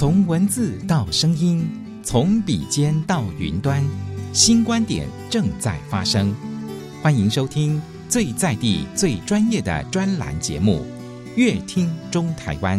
从文字到声音，从笔尖到云端，新观点正在发生。欢迎收听最在地、最专业的专栏节目《乐听中台湾》。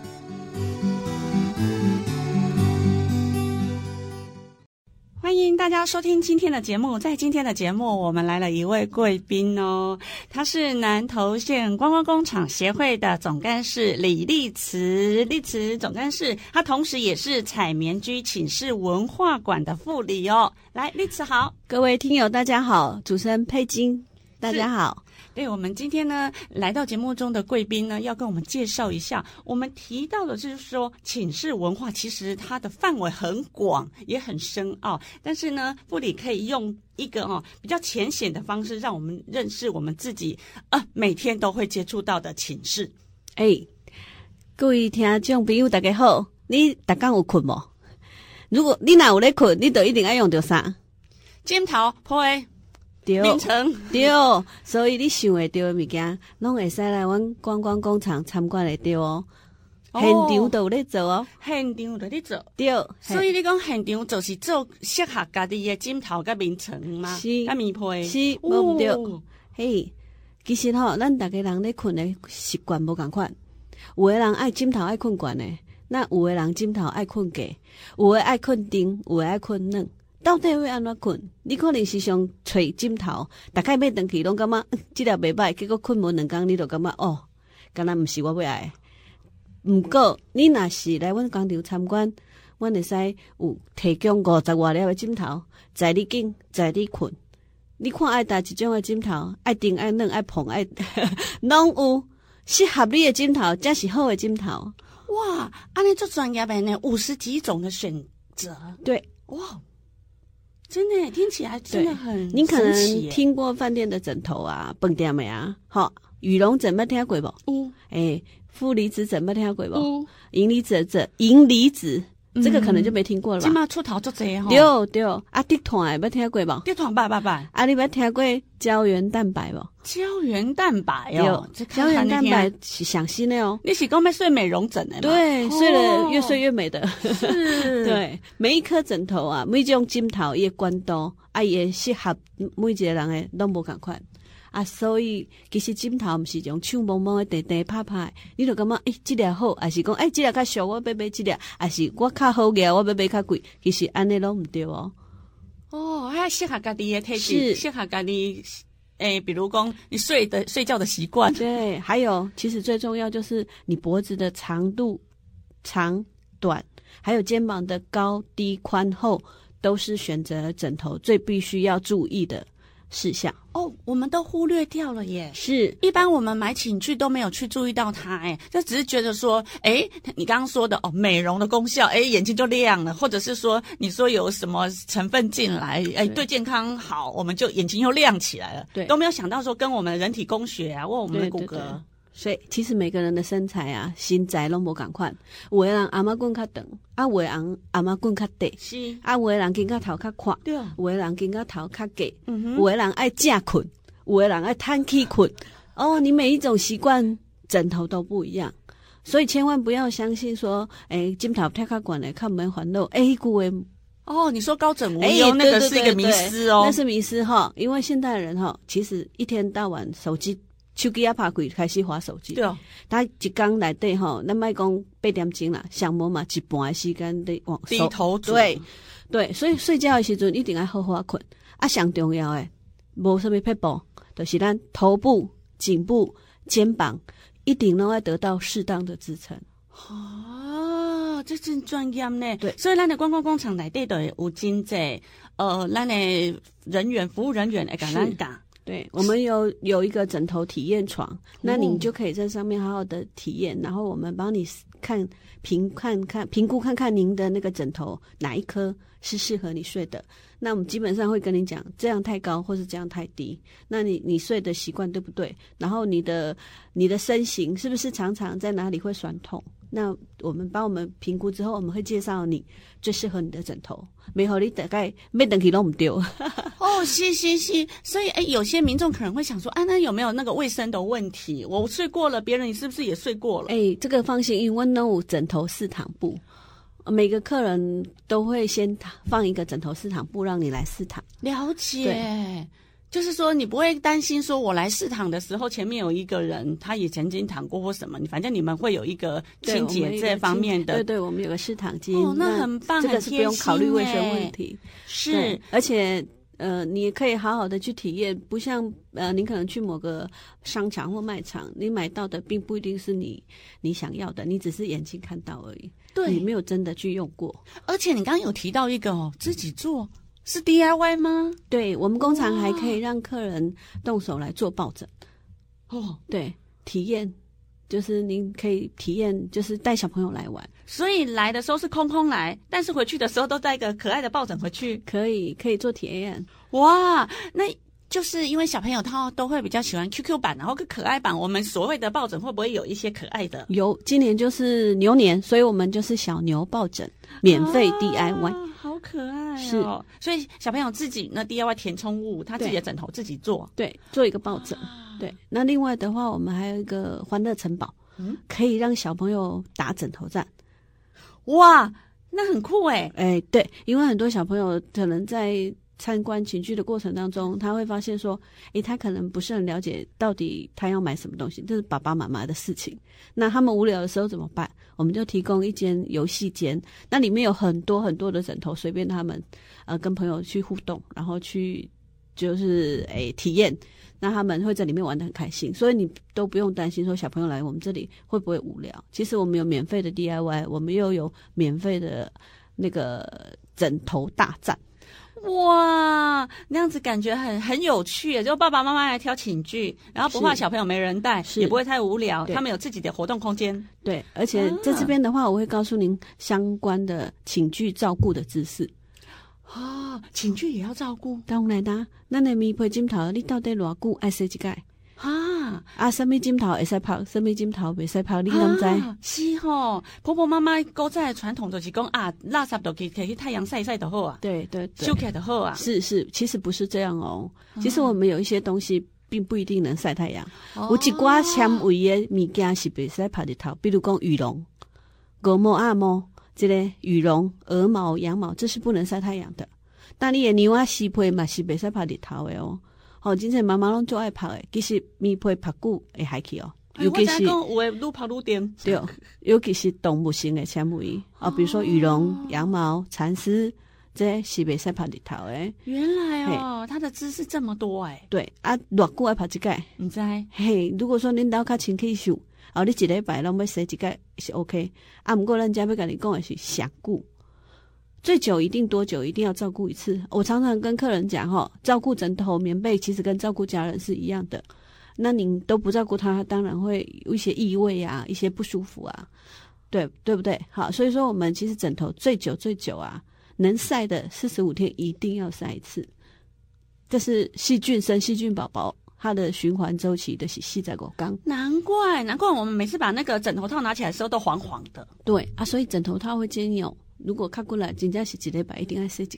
欢迎大家收听今天的节目。在今天的节目，我们来了一位贵宾哦，他是南投县观光工厂协会的总干事李丽慈总干事，他同时也是采棉居寝室文化馆的副理哦。来，丽慈好。 各位听友大家好，主持人佩金大家好。 对，我们今天呢来到节目中的贵宾呢，要跟我们介绍一下。我们提到的就是说，寝室文化其实它的范围很广，也很深奥。但是呢，副理可以用一个比较浅显的方式，让我们认识我们自己每天都会接触到的寝室。 各位听众朋友大家好，你大家有困无？如果你哪有咧困，你就一定要用到啥？ 枕头、被的。 对， 眠床对，所以你想会到的物件，拢会使来阮观光工厂参观会到哦。现场都有咧做哦， 现场就咧做。 对， 所以你讲现场就是做适合家己的枕头甲眠床吗？ 是， 甲棉被是，无对。其实咱大家人咧困的习惯无共款，有的人爱枕头爱困悬的，那有的人枕头爱困低，有的爱困长，有的爱困软。到底会安怎困？你可能是想找枕头，大概买回去拢感觉这条袂歹，结果困无2天，你就感觉敢若毋是我要爱的。毋过你若是来阮工厂参观，阮会使有提供50外粒的枕头，载你紧，载你困。你看爱搭一种的枕头，爱长爱软爱蓬爱，拢有适合你的枕头，才是好的枕头。 哇，安尼做专业的呢，50几种的选择。 对， 哇。真的听起来真的很神奇。 你可能听过饭店的枕头啊，饭店的啊，羽绒枕捌听过无？负离子枕捌听过无？银离子这个可能就没听过了吧？ 现在出头足多对，低碳的捌听过无？ 低碳捌。 你捌听过胶原蛋白无？ 胶原蛋白哦， 胶原蛋白是上新的哦。 你是讲要睡美容枕的吗？ 对，睡了越睡越美的。 是， 对，每一颗枕头啊，每种枕头伊的管道也适合每一个人的拢无共款。所以其实枕头毋是种手摸摸的、地拍拍，你就感觉这条好，还是讲这条较俗，我要买这条，还是我较好个，我要买较贵。其实安尼拢毋对哦。 还适合家己的体质，适合家己。比如讲你睡觉的习惯。 对，还有其实最重要就是你脖子的长度、长短，还有肩膀的高低宽厚，都是选择枕头最必须要注意的事项。 我们都忽略掉了耶。 是， 一般我们买寝具都没有去注意到它，就只是觉得说，你刚刚说的美容的功效，眼睛就亮了，或者是说你说有什么成分进来，对健康好，我们就眼睛又亮起来了。对，都没有想到说跟我们的人体工学啊，或我们的骨骼。对。 所以其实每个人的身材啊、身材拢无共款，有的人阿妈棍较长，有的人阿妈棍较短， 是有的人肩胛头较宽， 对， 有的人肩胛头较低，有的人爱正困，有的人爱摊起困。你每一种习惯枕头都不一样，所以千万不要相信说，枕头太较悬的，较没烦恼。句话你说高枕无忧，那个是一个迷思哦， 那是迷思哈，因为现代人其实一天到晚手机。手机拍开开始滑手机，对，他一天内底咱莫讲8点钟啦，上无嘛一半的时间在往低头族， 对，所以睡觉的时阵一定要好好困。上重要的无什么撇步，就是咱头部、颈部、肩膀一定拢要得到适当的支撑。 这真专业呢。 对， 所以咱的观光工厂内底都有真济咱的服务人员会跟咱讲。 对，我们有一个枕头体验床，那你就可以在上面好好的体验，然后我们帮你评估看看您的那个枕头哪一颗是适合你睡的。那我们基本上会跟你讲，这样太高或是这样太低，那你睡的习惯对不对？然后你的身形是不是常常在哪里会酸痛？那我们帮我们评估之后，我们会介绍你最适合你的枕头，没好你大概买回去都不丢。 是，所以有些民众可能会想说，那有没有那个卫生的问题？我睡过了，别人是不是也睡过了？ 这个放心，因为我有枕头4躺布。 每个客人都会先放一个枕头试躺布让你来试躺。 了解。就是说你不会担心说我来试躺的时候前面有一个人他也曾经躺过或什么，反正你们会有一个清洁这方面的。 对，我们有个试躺巾。 那很棒， 这个是不用考虑卫生问题。 是， 而且你也可以好好的去体验，不像你可能去某个商场或卖场，你买到的并不一定是你想要的，你只是眼睛看到而已， 对， 你没有真的去用过。 而且你刚刚有提到一个自己做。是 DIY 吗？ 对，我们工厂还可以让客人动手来做抱枕。对，体验就是您可以体验，就是带小朋友来玩。 所以来的时候是空空来，但是回去的时候都带一个可爱的抱枕回去。 可以做体验。 哇，那就是因为小朋友他都会比较喜欢 QQ 版，然后可爱版。我们所谓的抱枕会不会有一些可爱的？ 有，今年就是牛年，所以我们就是小牛抱枕，免费 DIY。 好可爱是， 所以小朋友自己那 DIY 填充物，他自己的枕头自己做， 对，做一个抱枕。对，那另外的话，我们还有一个欢乐城堡，可以让小朋友打枕头战。 哇，那很酷哎！ 对，因为很多小朋友可能在参观寝具的过程当中，他会发现说，他可能不是很了解到底他要买什么东西，这是爸爸妈妈的事情。那他们无聊的时候怎么办？我们就提供一间游戏间，那里面有很多很多的枕头，随便他们跟朋友去互动，然后去就是体验，那他们会在里面玩得很开心，所以你都不用担心说小朋友来我们这里会不会无聊。其实我们有免费的 DIY， 我们又有免费的那个枕头大战。 哇，那样子感觉很有趣，就爸爸妈妈来挑寝具，然后不怕小朋友没人带，也不会太无聊，他们有自己的活动空间。 对，而且在这边的话，我会告诉您相关的寝具照顾的知识。 寝具也要照顾？ 当然啦，咱的棉被枕头，你到底偌久爱洗一次？什么枕头会使泡，什么枕头袂使泡，你敢知？ 是婆婆妈妈古早的传统就是讲垃圾都可以去太阳晒一晒就好啊。 对， 收起来就好啊。 是，其实不是这样哦。其实我们有一些东西并不一定能晒太阳，有一寡纤维的物件是袂使晒日头，比如讲羽绒、鹅毛、鸭毛，这个羽绒、鹅毛、羊毛，这是不能晒太阳的。但你的牛仔丝被嘛是袂使晒日头的哦。真正妈妈拢最爱晒的，其实棉被晒久会害去哦。尤其是有的愈晒愈甜。对， 尤其是动物性的纤维比如说羽绒、羊毛、蚕丝，这是袂使晒日头的。 原来它的知识这么多对偌久爱晒一次？ 唔知。 如果说恁家较清气秀，你一礼拜拢要洗一次是 OK。不过咱家要跟你讲的是上久。最久一定多久一定要照顾一次。我常常跟客人讲照顾枕头棉被其实跟照顾家人是一样的，那你都不照顾他，当然会有一些异味啊，一些不舒服啊，对不对？好，所以说我们其实枕头最久能晒的45天一定要晒一次，这是细菌生细菌宝宝它的循环周期的是45天。 难怪我们每次把那个枕头套拿起来的时候都黄黄的。 对所以枕头套会建议如果看过来真的是一礼拜一定要洗一次。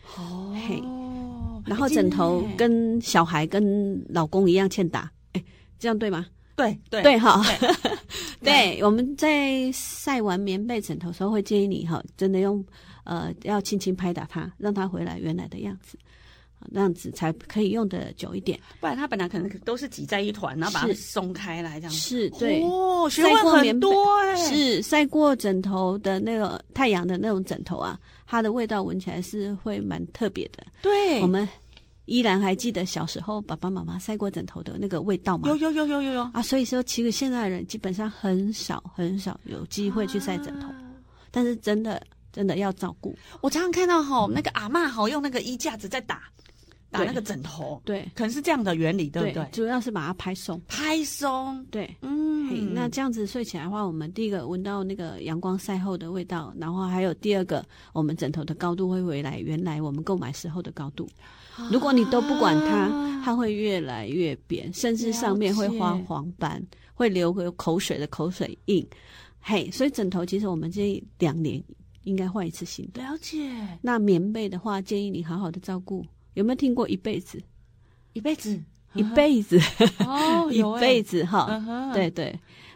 然后枕头跟小孩跟老公一样欠打，这样对吗？ 对对，我们在晒完棉被枕头的时候会建议你真的用要轻轻拍打它，让它回来原来的样子，那样子才可以用的久一点， 不然它本来可能都是挤在一团，然后把它松开来这样子。 是，对， 学问很多是晒过枕头的那个太阳的那种枕头它的味道闻起来是会蛮特别的。 对， 我们依然还记得小时候爸爸妈妈晒过枕头的那个味道吗？ 有所以说其实现在的人基本上很少有机会去晒枕头，但是真的要照顾。我常常看到那个阿嬷用那个衣架子在打那个枕头， 对， 可能是这样的原理，对不对？ 主要是把它拍松，对，那这样子睡起来的话，我们第一个闻到那个阳光晒后的味道，然后还有第二个，我们枕头的高度会回来原来我们购买时候的高度。如果你都不管它会越来越扁，甚至上面会花黄斑，会留个口水的口水印。所以枕头其实我们建议2年应该换一次新的。 了解。 那棉被的话，建议你好好的照顾。有没有听过一辈子？ 一辈子一辈子有一辈子对，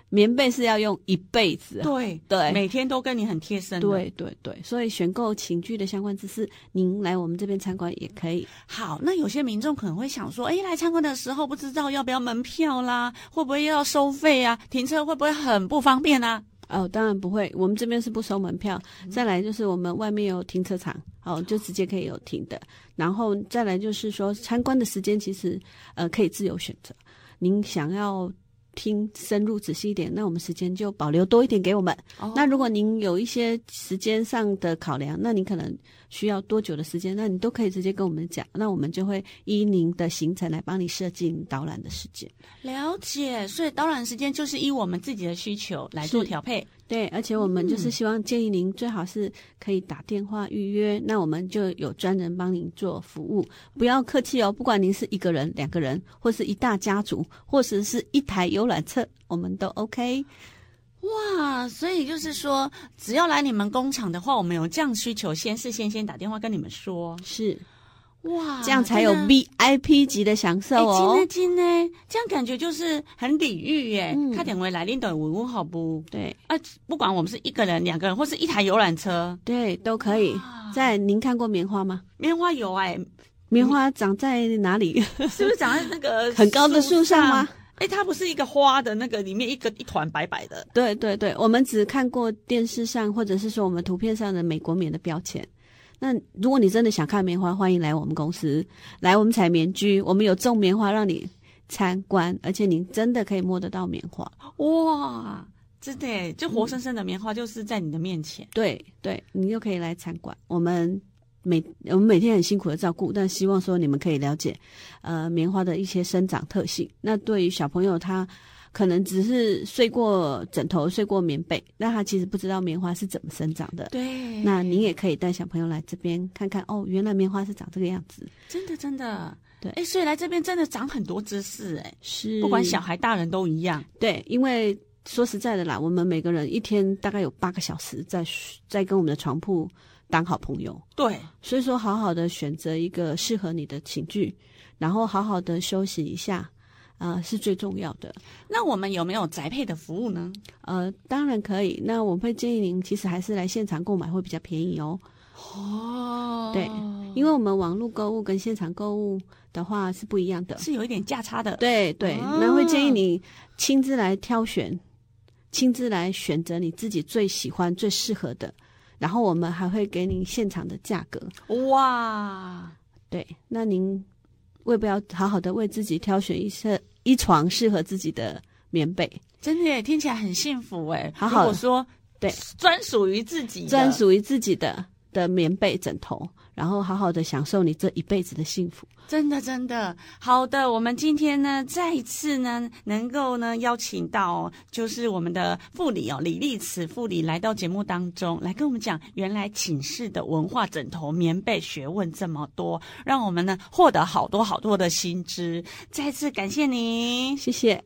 棉被是要用一辈子。 对对， 每天都跟你很贴身的。 对对对，所以选购寝具的相关知识，您来我们这边参观也可以。 好，那有些民众可能会想说，来参观的时候不知道要不要门票啦，会不会要收费啊？停车会不会很不方便啊？ 当然不会，我们这边是不收门票。再来就是我们外面有停车场，就直接可以有停的。然后再来就是说参观的时间其实可以自由选择，您想要听深入仔细一点，那我们时间就保留多一点给我们。那如果您有一些时间上的考量，那您可能需要多久的时间，那你都可以直接跟我们讲，那我们就会依您的行程来帮你设计导览的时间。 了解，所以导览时间就是依我们自己的需求来做调配。 对，而且我们就是希望建议您最好是可以打电话预约，那我们就有专人帮您做服务，不要客气哦。不管您是一个人、2个人，或是一大家族，或者是一台游览车，我们都 OK。 哇，所以就是说，只要来你们工厂的话，我们有这样需求，事先打电话跟你们说。 是。 哇， 这样才有 VIP 级的享受哦！ 真的，这样感觉就是很礼遇耶。打电话来领导问好不？ 对不管我们是1个人、2个人，或是一台游览车， 对，都可以。您看过棉花吗？ 棉花有棉花长在哪里？ 是不是长在那个很高的树上吗？ 它不是一个花的那个里面一团白白的。 对对对，我们只看过电视上或者是说我们图片上的美国棉的标签。那如果你真的想看棉花，欢迎来我们公司，来我们采棉居，我们有种棉花让你参观，而且你真的可以摸得到棉花。 哇，真的耶，就活生生的棉花就是在你的面前。 对对，你就可以来参观。我们每天很辛苦的照顾，但希望说你们可以了解棉花的一些生长特性。那对于小朋友，他可能只是睡过枕头、睡过棉被，那他其实不知道棉花是怎么生长的。 对， 那你也可以带小朋友来这边看看，原来棉花是长这个样子。 真的， 对， 所以来这边真的长很多知识， 是， 不管小孩大人都一样。 对，因为说实在的啦，我们每个人一天大概有8个小时在跟我们的床铺当好朋友。 对， 所以说好好的选择一个适合你的寝具，然后好好的休息一下。是最重要的。 那我们有没有宅配的服务呢？ 当然可以。那我们会建议您，其实还是来现场购买会比较便宜哦。对，因为我们网络购物跟现场购物的话是不一样的， 是有一点价差的。 对对，那会建议你亲自来挑选，亲自来选择你自己最喜欢、最适合的，然后我们还会给您现场的价格。 哇，对， 那您为不要好好的为自己挑选一床适合自己的棉被？ 真的耶，听起来很幸福耶。 好好， 如果说对专属于自己的棉被枕头，然后好好的享受你这一辈子的幸福。 真的好的，我们今天呢再一次呢能够呢邀请到就是我们的副理李立慈副理来到节目当中来跟我们讲，原来寝室的文化、枕头、棉被学问这么多，让我们呢获得好多的新知。再次感谢您， 谢谢。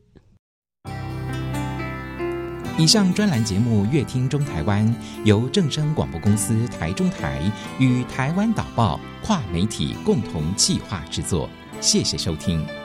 以上专栏节目《乐听中台湾》由正声广播公司台中台与台湾导报跨媒体共同企划制作，谢谢收听。